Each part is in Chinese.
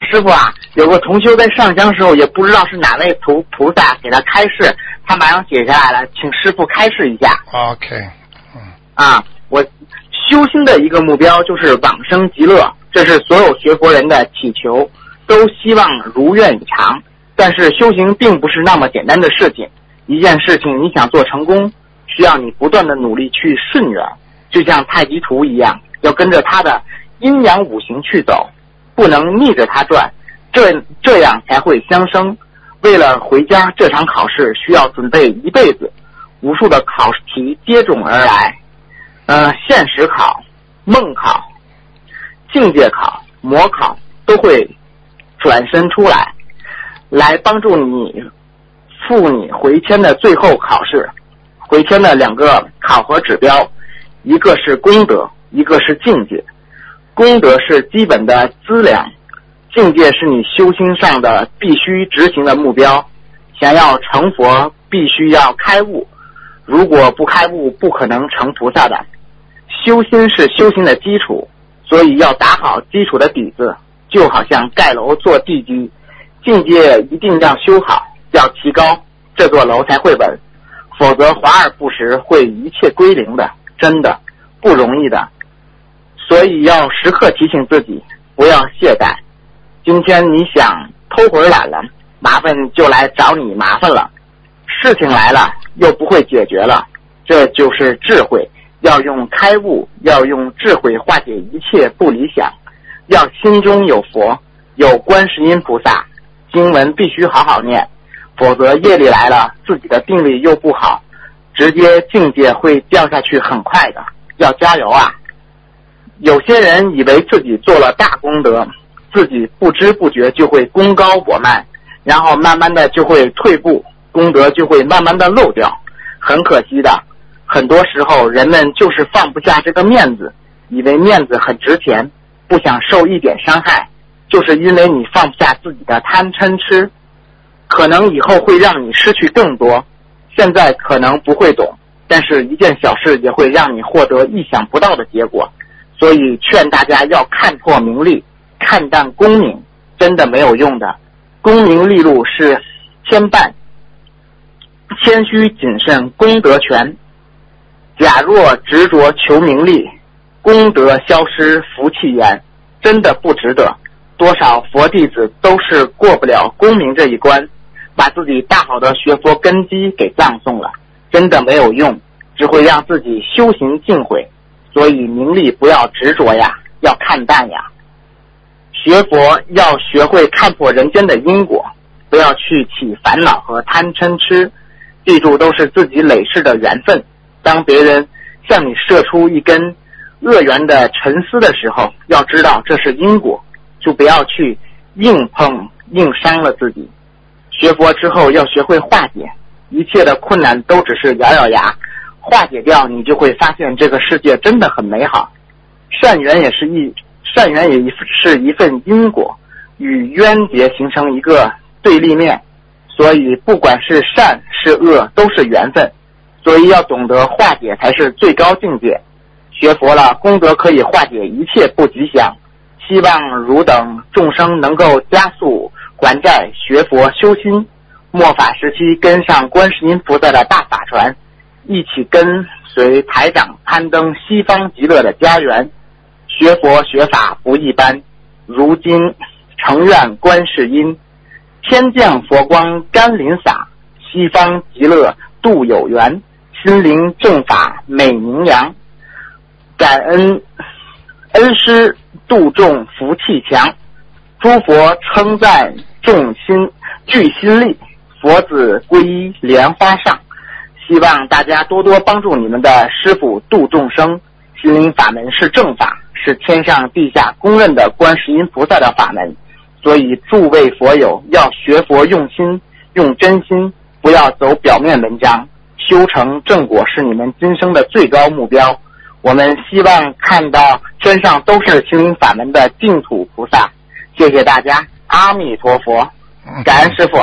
师傅啊，有个同修在上香时候也不知道是哪位菩萨给他开示，他马上写下来了，请师傅开示一下。 OK， 我修心的一个目标就是往生极乐，这是所有学佛人的祈求，都希望如愿以偿。但是修行并不是那么简单的事情，一件事情你想做成功，需要你不断的努力去顺缘，就像太极图一样，要跟着它的阴阳五行去走，不能逆着它转，这样才会相生。为了回家这场考试需要准备一辈子，无数的考试题接踵而来，现实考、梦考、境界考、模考都会转身出来，来帮助你赴你回迁的最后考试。回迁的两个考核指标，一个是功德，一个是境界。功德是基本的资粮，境界是你修心上的必须执行的目标。想要成佛，必须要开悟，如果不开悟，不可能成菩萨的。修心是修行的基础，所以要打好基础的底子，就好像盖楼做地基，境界一定要修好，要提高，这座楼才会稳，否则华而不实，会一切归零的，真的不容易的。所以要时刻提醒自己，不要懈怠。今天你想偷会儿懒了，麻烦就来找你麻烦了，事情来了又不会解决了，这就是智慧。要用开悟，要用智慧化解一切不理想，要心中有佛，有观世音菩萨，经文必须好好念，否则业力来了，自己的定力又不好，直接境界会掉下去，很快的，要加油啊！有些人以为自己做了大功德，自己不知不觉就会功高我慢，然后慢慢的就会退步，功德就会慢慢的漏掉，很可惜的。很多时候人们就是放不下这个面子，以为面子很值钱，不想受一点伤害，就是因为你放不下自己的贪嗔痴，可能以后会让你失去更多，现在可能不会懂，但是一件小事也会让你获得意想不到的结果。所以劝大家要看破名利，看淡功名，真的没有用的。功名利禄是牵绊，谦虚谨慎功德全。假若执着求名利，功德消失福气延，真的不值得。多少佛弟子都是过不了功名这一关，把自己大好的学佛根基给葬送了，真的没有用，只会让自己修行尽毁。所以名利不要执着呀，要看淡呀。学佛要学会看破人间的因果，不要去起烦恼和贪嗔痴，记住都是自己累世的缘分。当别人向你射出一根恶缘的沉丝的时候，要知道这是因果，就不要去硬碰硬伤了自己。学佛之后要学会化解，一切的困难都只是咬咬牙，化解掉你就会发现这个世界真的很美好。善缘也是一份因果，与冤结形成一个对立面，所以不管是善是恶都是缘分，所以要懂得化解才是最高境界。学佛了，功德可以化解一切不吉祥，希望汝等众生能够加速还债学佛修心，末法时期跟上观世音菩萨的大法船，一起跟随台长攀登西方极乐的家园。学佛学法不一般，如今诚愿观世音，天降佛光甘霖洒，西方极乐度有缘，心灵正法美名扬。感恩恩师度众福气强，诸佛称赞众心聚心力，佛子皈依莲花上。希望大家多多帮助你们的师父度众生。心灵法门是正法，是天上地下公认的观世音菩萨的法门，所以诸位佛友要学佛用心用真心，不要走表面文章，修成正果是你们今生的最高目标。我们希望看到天上都是心灵法门的净土菩萨。谢谢大家，阿弥陀佛，感恩师父。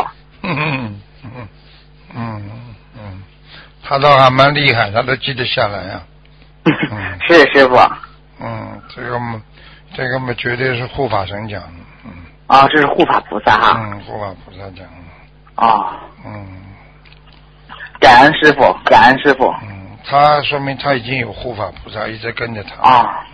他倒还蛮厉害，他都记得下来啊。 是师父。 这个嘛绝对是护法神讲的。 啊，这是护法菩萨哈。 护法菩萨讲。 啊。感恩师傅，感恩师傅。 他说明他已经有护法菩萨一直跟着他。 啊。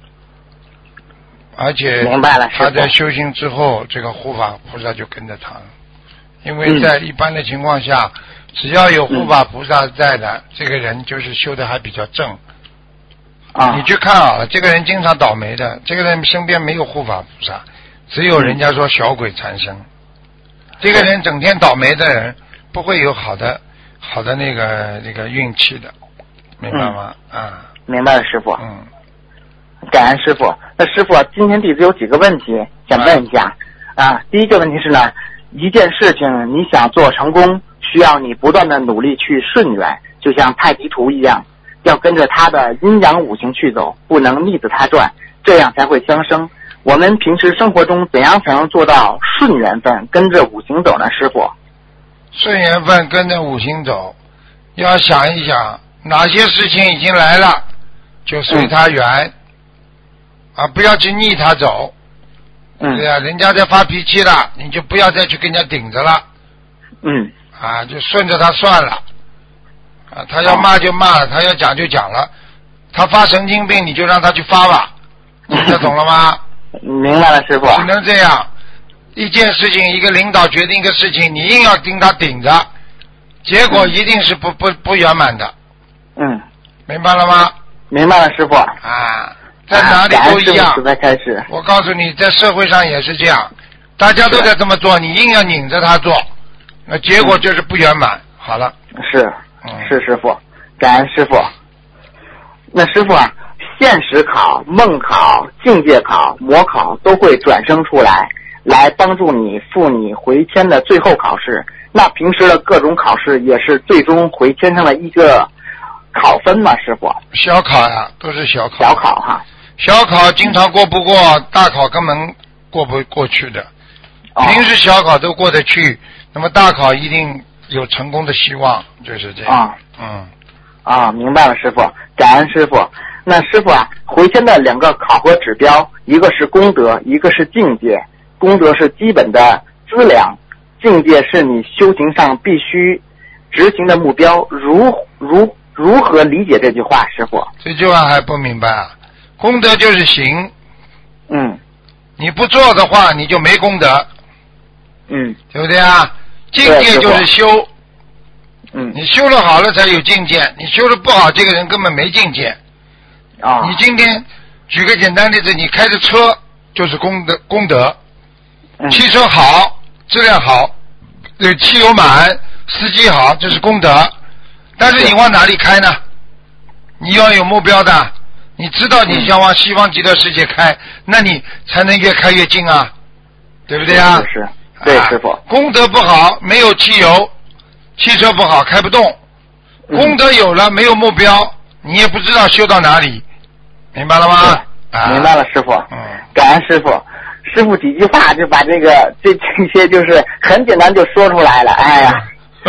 而且明白了， 他在修行之后，这个护法菩萨就跟着他了。因为在一般的情况下，只要有护法菩萨在的，这个人就是修的还比较正。你去看啊，这个人经常倒霉的，这个人身边没有护法菩萨，只有人家说小鬼缠身。这个人整天倒霉的人，不会有好的那个运气的，明白吗？ 明白了，师傅。感恩师傅。那师傅，今天弟子有几个问题想问一下。第一个问题是呢，一件事情你想做成功，需要你不断的努力去顺缘，就像太极图一样，要跟着它的阴阳五行去走，不能逆着它转，这样才会相生。我们平时生活中怎样才能做到顺缘分，跟着五行走呢？师傅， 顺缘分跟着五行走，要想一想哪些事情已经来了，就随它缘。不要去逆他走。对呀，人家在发脾气了，你就不要再去跟人家顶着了。就顺着他算了。他要骂就骂了，他要讲就讲了。他发神经病，你就让他去发吧。听得懂了吗？ 明白了，师傅。 只能这样。一件事情，一个领导决定一个事情，你硬要盯他顶着，结果一定是不圆满的。明白了吗？ 明白了，师傅。 在哪里都一样。 开始。 我告诉你，在社会上也是这样，大家都在这么做，你硬要拧着他做，那结果就是不圆满。好了。 是师傅，感恩师傅。那师傅啊，现实考、梦考、境界考、模考都会转生出来帮助你赴你回天的最后考试。那平时的各种考试也是最终回天上的一个考分吗？师傅？ 小考呀，都是小考。 小考哈。 小考经常过不过，大考根本过不过去的。平时小考都过得去，那么大考一定有成功的希望，就是这样。 明白了，师傅，感恩师傅。那师傅啊，回天的两个考核指标，一个是功德，一个是境界。功德是基本的资粮，境界是你修行上必须执行的目标。如何理解这句话，师傅？ 这句话还不明白啊？功德就是行。你不做的话，你就没功德。对不对啊？境界就是修。你修了好了才有境界，你修的不好，这个人根本没境界。你今天举个简单例子，你开着车就是功德。汽车好，质量好，汽油满，司机好，这是功德。但是你往哪里开呢？你要有目标的，你知道你想往西方极乐世界开，那你才能越开越近啊，对不对啊？ 是。对，师傅。 功德不好，没有汽油，汽车不好，开不动。功德有了，没有目标，你也不知道修到哪里，明白了吗？ 明白了，师傅。感恩师傅。师傅几句话就把这些就是很简单就说出来了。哎呀，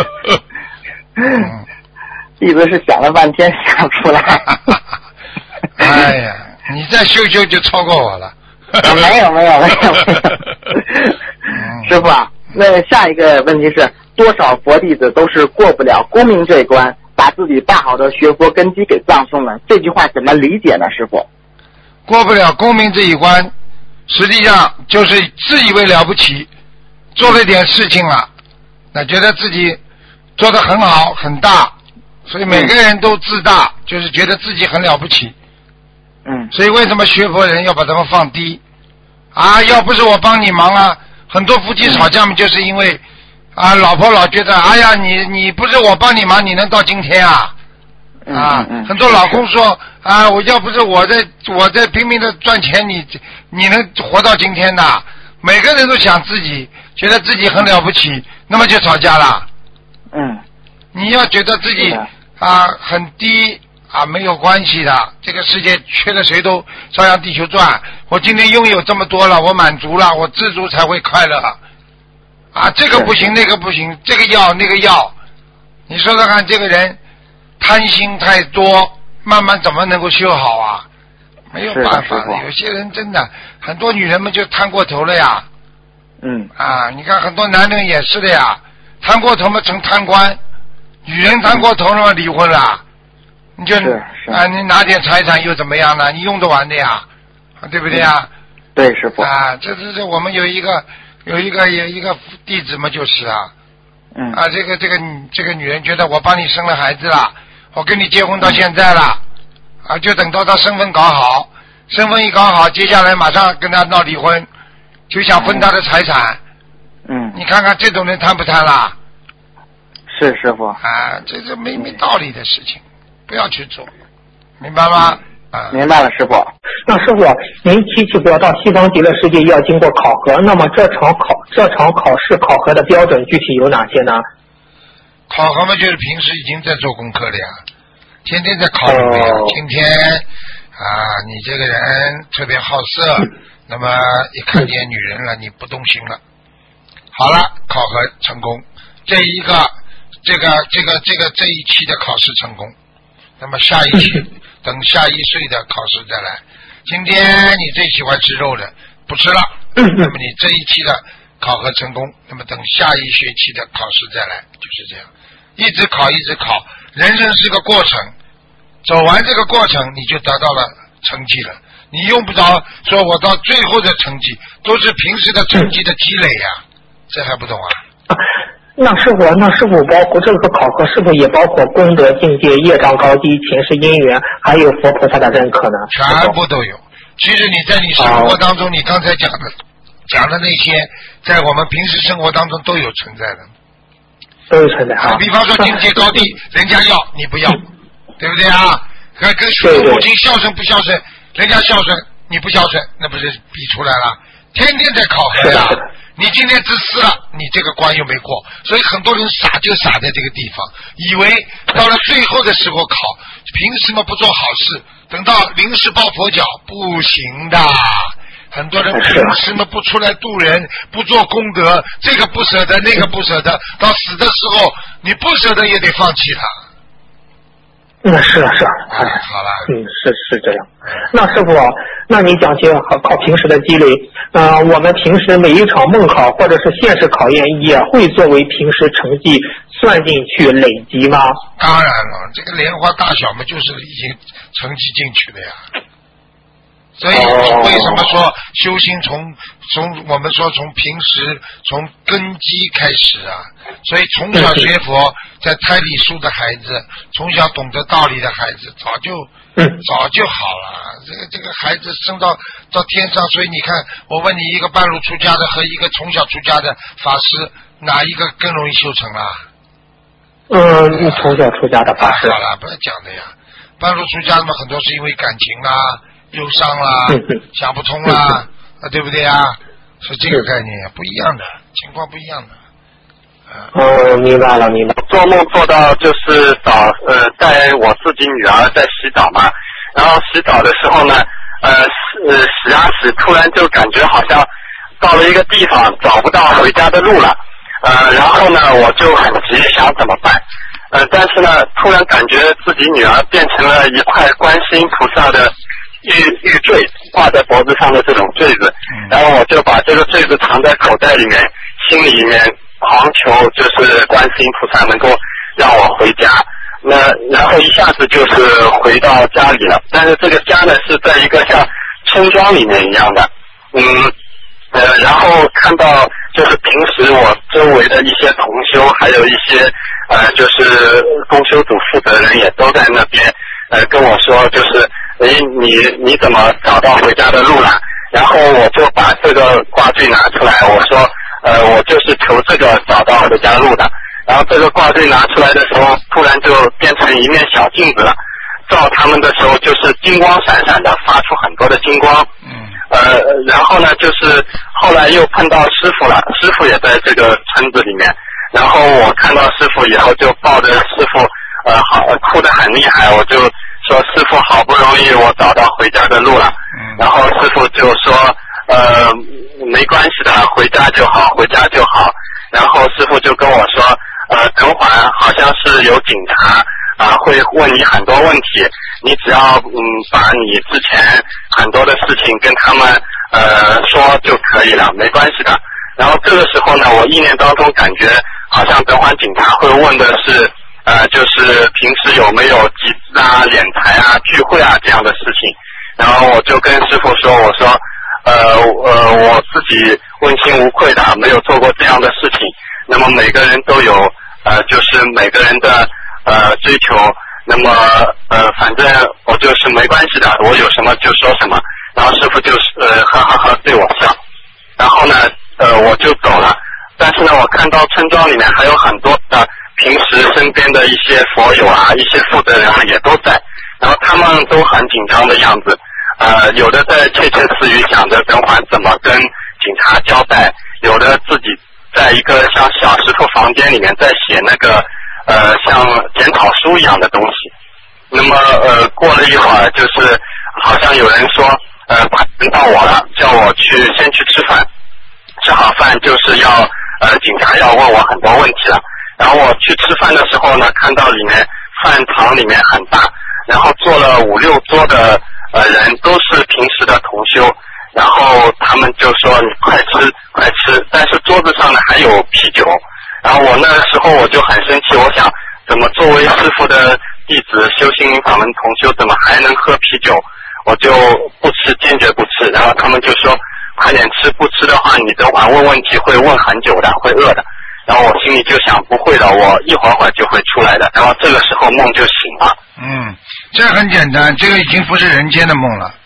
弟子是想了半天想出来。 哎呀，你再修就超过我了。 没有。师傅啊，那下一个问题是，多少佛弟子都是过不了功名这一关，把自己大好的学佛根基给葬送了，这句话怎么理解呢？师傅？ 过不了功名这一关，实际上就是自以为了不起，做了点事情了，那觉得自己做得很好很大，所以每个人都自大，就是觉得自己很了不起。所以为什么学佛人要把他们放低要不是我帮你忙啊，很多夫妻吵架嘛，就是因为老婆老觉得你不是我帮你忙，你能到今天啊？很多老公说我要不是我在拼命的赚钱，你能活到今天的？每个人都想自己，觉得自己很了不起，那么就吵架了。你要觉得自己很低没有关系的，这个世界缺了谁都照样地球转。我今天拥有这么多了，我满足了，我知足才会快乐。这个不行，那个不行，这个要那个要，你说说看，这个人贪心太多，慢慢怎么能够修好啊？没有办法的，有些人真的很多女人们就贪过头了呀。 你看很多男人也是的呀，贪过头嘛成贪官，女人贪过头了嘛离婚了，你就你拿点财产又怎么样呢？你用得完的呀，对不对呀？ 对，师傅。 这我们有一个弟子嘛，就是这个女人觉得我帮你生了孩子了，我跟你结婚到现在了，就等到他身份搞好，身份一搞好，接下来马上跟他闹离婚，就想分他的财产。你看看这种人贪不贪啦？ 是师傅。 这没道理的事情，不要去做，明白吗？ 明白了，师傅。 那师傅，您提起过到西方极乐世界要经过考核，那么这场考试考核的标准具体有哪些呢？ 考核嘛，就是平时已经在做功课了呀，天天在考虑呀。今天你这个人特别好色，那么一看见女人了，你不动心了，好了，考核成功，这一期的考试成功，那么下一期等下一岁的考试再来。今天你最喜欢吃肉的，不吃了，那么你这一期的考核成功，那么等下一学期的考试再来，就是这样，一直考一直考。人生是个过程，走完这个过程你就得到了成绩了，你用不着说我到最后的成绩都是平时的成绩的积累呀，这还不懂啊？ 那师傅包括这个考核是否也包括功德境界、业障高低、前世因缘，还有佛菩萨的认可呢？ 全部都有。其实你在你生活当中，你刚才讲的那些，在我们平时生活当中都有存在的。 都有存在比方说境界高低，人家要你不要，对不对啊？跟父母亲孝顺不孝顺，人家孝顺你不孝顺，那不是比出来了？天天在考核呀。你今天自私了，你这个关又没过，所以很多人傻就傻在这个地方，以为到了最后的时候考，凭什么不做好事？等到临时抱佛脚，不行的。很多人凭什么不出来度人，不做功德？这个不舍得，那个不舍得，到死的时候，你不舍得也得放弃他。 是啊， 好了， 是这样。那师傅，那你讲起靠平时的积累，我们平时每一场梦考或者是现实考验也会作为平时成绩算进去累积吗？ 当然了，这个莲花大小嘛，就是已经成绩进去的呀。所以为什么说修心从我们说从平时从根基开始啊？所以从小学佛，在胎里书的孩子，从小懂得道理的孩子，早就好了。这个孩子升到天上，所以你看，我问你，一个半路出家的和一个从小出家的法师，哪一个更容易修成啊？ 从小出家的法师。 好了，不要讲的呀。半路出家的嘛，很多是因为感情啦。忧伤啦，想不通啦，对不对啊？是这个概念，不一样的情况，不一样的。 明白了。 做梦做到就是带我自己女儿在洗澡嘛，然后洗澡的时候呢，洗，突然就感觉好像到了一个地方找不到回家的路了，然后呢我就很急，想怎么办？但是呢，突然感觉自己女儿变成了一块观世音菩萨的玉坠，挂在脖子上的这种坠子，然后我就把这个坠子藏在口袋里面，心里面狂求就是观世音菩萨能够让我回家。那然后一下子就是回到家里了，但是这个家呢是在一个像村庄里面一样的，然后看到就是平时我周围的一些同修，还有一些就是共修组负责人也都在那边跟我说，就是你怎么找到回家的路了？然后我就把这个挂坠拿出来，我说我就是求这个找到回家路的。然后这个挂坠拿出来的时候，突然就变成一面小镜子了，照他们的时候就是金光闪闪的，发出很多的金光。然后呢，就是后来又碰到师傅了，师傅也在这个村子里面，然后我看到师傅以后就抱着师傅哭得很厉害，我就说师傅好不容易我找到回家的路了，然后师傅就说没关系的，回家就好，回家就好。然后师傅就跟我说等会儿好像是有警察会问你很多问题，你只要把你之前很多的事情跟他们说就可以了，没关系的。 然后这个时候呢，我意念当中感觉好像等会儿警察会问的是就是平时有没有集资啊、敛财啊、聚会啊这样的事情。然后我就跟师父说，我说我自己问心无愧的，没有做过这样的事情。那么每个人都有就是每个人的追求。那么反正我就是没关系的，我有什么就说什么。然后师父就是哈哈哈对我笑。然后呢我就走了。但是呢，我看到村庄里面还有很多的平时身边的一些佛友啊，一些负责人啊也都在。然后他们都很紧张的样子，有的在窃窃私语想着等会怎么跟警察交代，有的自己在一个像小石头房间里面在写那个像检讨书一样的东西。那么过了一会儿，就是好像有人说快轮到我了，叫我先去吃饭。吃好饭就是要警察要问我很多问题了。然后我去吃饭的时候呢，看到里面饭堂里面很大，然后坐了5、6桌的人都是平时的同修，然后他们就说你快吃快吃，但是桌子上呢还有啤酒。然后我那时候我就很生气，我想怎么作为师父的弟子修心灵法门同修怎么还能喝啤酒，我就不吃，坚决不吃。然后他们就说快点吃，不吃的话你等会问问题会问很久的，会饿的。然后我心里就想不会的，我一会儿就会出来的。然后这个时候梦就醒了。 这很简单，这个已经不是人间的梦了。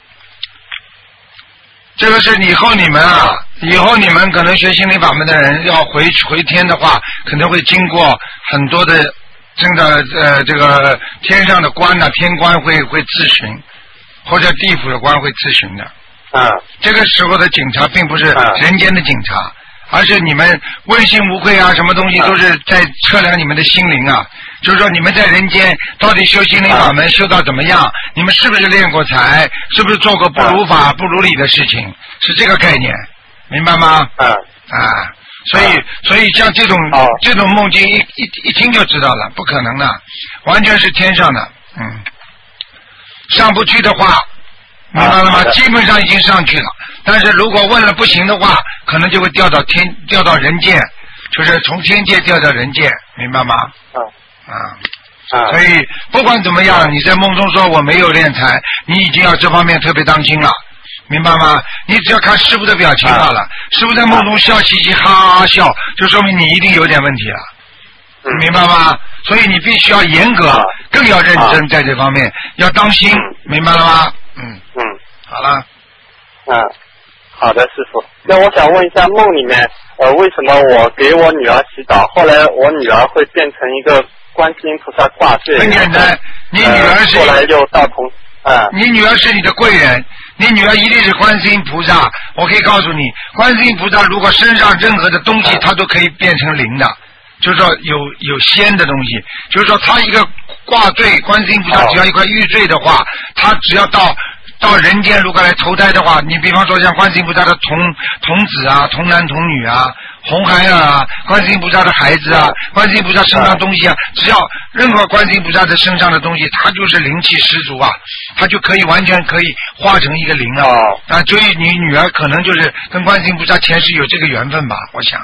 这个是以后你们可能学心灵法门的人要回天的话，可能会经过很多的真的这个天上的官呢，天官会咨询，或者地府的官会咨询的。这个时候的警察并不是人间的警察，而是你们问心无愧啊，什么东西都是在测量你们的心灵啊。就是说你们在人间到底修心灵法门修到怎么样，你们是不是练过财，是不是做过不如法不如理的事情，是这个概念，明白吗？所以像这种梦境一听就知道了，不可能的，完全是天上的。上不去的话，明白了吗？基本上已经上去了，但是如果问了不行的话，可能就会掉到人间，就是从天界掉到人间，明白吗？所以不管怎么样，你在梦中说我没有敛财，你已经要这方面特别当心了，明白吗？你只要看师父的表情好了，师父在梦中笑嘻嘻哈哈笑，就说明你一定有点问题了，明白吗？所以你必须要严格，更要认真在这方面，要当心，明白了吗？好了。 好的，师父。那我想问一下，梦里面为什么我给我女儿洗澡，后来我女儿会变成一个观世音菩萨挂坠？ 很简单，你女儿是后来又到你女儿是你的贵人，你女儿一定是观世音菩萨。我可以告诉你，观世音菩萨如果身上任何的东西，它都可以变成灵的，就是说有仙的东西，就是说它一个挂坠，观世音菩萨只要一块玉坠的话，它只要到人间如果来投胎的话，你比方说像观世音菩萨的童子啊，童男童女啊，红孩儿啊，观世音菩萨的孩子啊，观世音菩萨身上东西啊，只要任何观世音菩萨的身上的东西，它就是灵气十足啊，它就可以完全可以化成一个灵了。所以你女儿可能就是跟观世音菩萨前世有这个缘分吧，我想。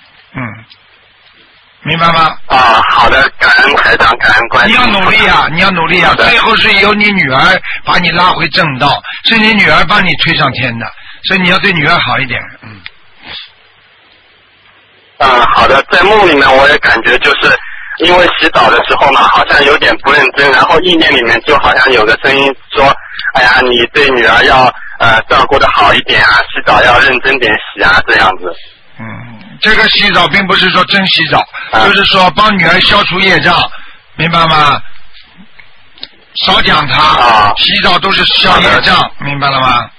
明白吗？ 好的，感恩台长，感恩观世音菩萨。 你要努力啊！最后是由你女儿把你拉回正道，是你女儿帮你推上天的，所以你要对女儿好一点。 好的，在梦里面我也感觉就是因为洗澡的时候嘛，好像有点不认真，然后意念里面就好像有个声音说：“哎呀，你对女儿要照顾的好一点啊，洗澡要认真点洗啊，这样子。” 这个洗澡并不是说真洗澡，就是说帮女儿消除业障，明白吗？少讲她，洗澡都是消业障，明白了吗？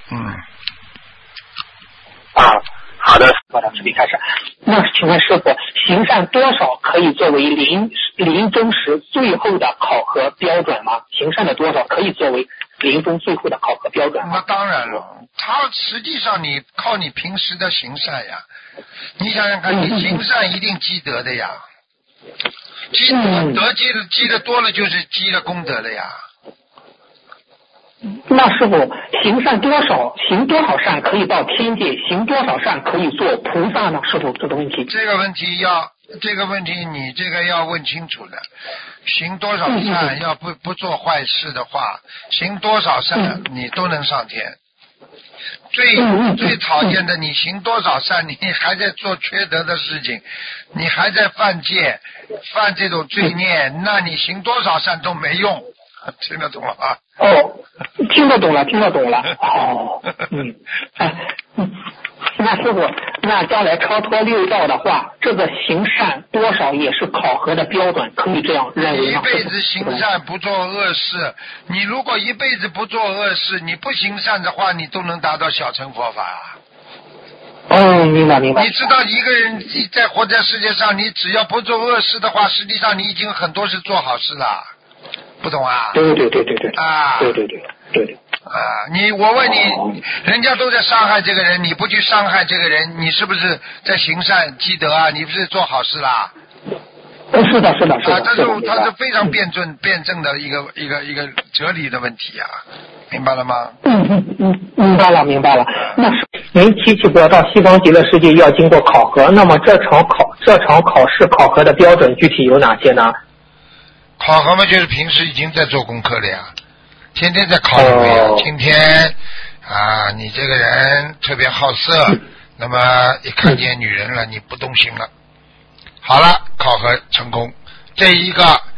好的。 到这里开始。那请问师傅，行善多少可以作为临终时最后的考核标准吗？行善的多少可以作为临终最后的考核标准吗？ 那当然了，它实际上你靠你平时的行善呀，你想想看，你行善一定积德的呀，积德积的多了就是积了功德的呀。 那师傅，行多少善可以到天界，行多少善可以做菩萨呢？师傅，这个问题。 这个问题你这个要问清楚的。行多少善，要不做坏事的话，行多少善你都能上天。最讨厌的，你行多少善，你还在做缺德的事情，你还在犯戒，犯这种罪孽，那你行多少善都没用。听得懂了吧？ 哦，听得懂了。哦，那师傅，那将来超脱六道的话，这个行善多少也是考核的标准，可以这样认为吗？ 一辈子行善不做恶事，你如果一辈子不做恶事，你不行善的话，你都能达到小乘佛法。 哦，明白。 你知道一个人在活在世界上，你只要不做恶事的话，实际上你已经很多是做好事了。不懂啊？ 对。 啊， 对。 我问你，人家都在伤害这个人，你不去伤害这个人，你是不是在行善积德啊？你不是做好事啦？ 是的。 它是非常辩证的一个哲理的问题啊，明白了吗？ 明白了。那您提起过到西方极乐世界要经过考核，那么这场考试考核的标准具体有哪些呢？ 考核嘛，就是平时已经在做功课了呀，天天在考核呀。今天你这个人特别好色，那么一看见女人了，你不动心了。好了，考核成功，这一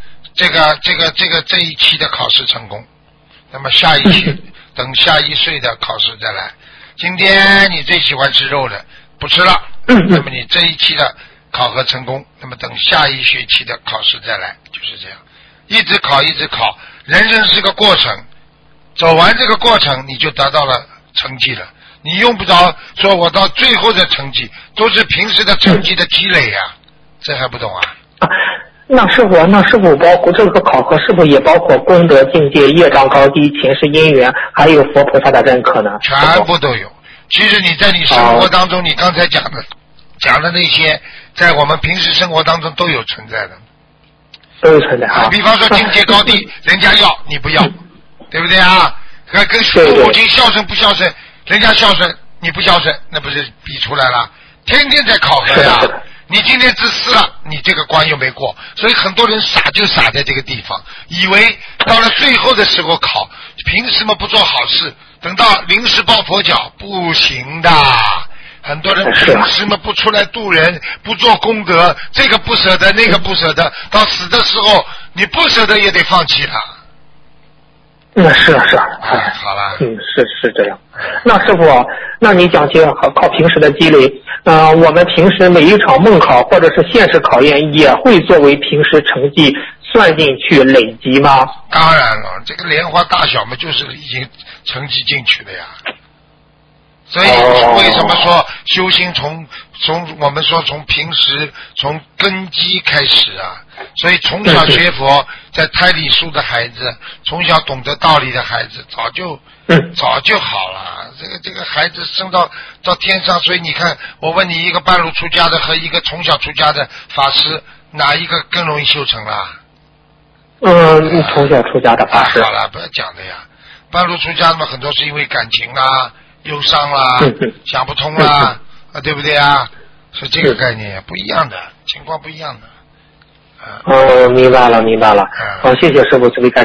期的考试成功，那么下一期等下一岁的考试再来。今天你最喜欢吃肉的，不吃了，那么你这一期的考核成功，那么等下一学期的考试再来，就是这样。一直考，人生是个过程，走完这个过程你就得到了成绩了。你用不着说我到最后的成绩，都是平时的成绩的积累呀，这还不懂啊？ 那是否包括这个考核是否也包括功德境界、业障高低、前世因缘，还有佛菩萨的认可呢？ 全部都有。其实你在你生活当中，你刚才讲的那些，在我们平时生活当中都有存在的。 都有存在啊！ 比方说境界高低，人家要你不要，对不对啊？跟父母亲孝顺不孝顺，人家孝顺你不孝顺，那不是比出来了？天天在考核呀！你今天自私了，你这个关又没过，所以很多人傻就傻在这个地方，以为到了最后的时候考，凭什么不做好事？等到临时抱佛脚，不行的。很多人凭什么不出来度人，不做功德？这个不舍得，那个不舍得，到死的时候你不舍得也得放弃它。 是。 好了。 是这样。那师傅，那你讲起靠平时的积累，我们平时每一场梦考或者是现实考验也会作为平时成绩算进去累积吗？ 当然了，这个莲花大小嘛，就是已经成绩进去了呀。所以为什么说修心从我们说从平时从根基开始啊？所以从小学佛，在胎里素的孩子，从小懂得道理的孩子，早就好了。这个孩子升到天上，所以你看，我问你，一个半路出家的和一个从小出家的法师，哪一个更容易修成啦？ 从小出家的法师。 好了，不要讲的呀。半路出家嘛，很多是因为感情啦。忧伤啦，想不通啦，对不对啊？是这个概念，不一样的情况，不一样的。 明白了。好，谢谢师傅慈悲开示。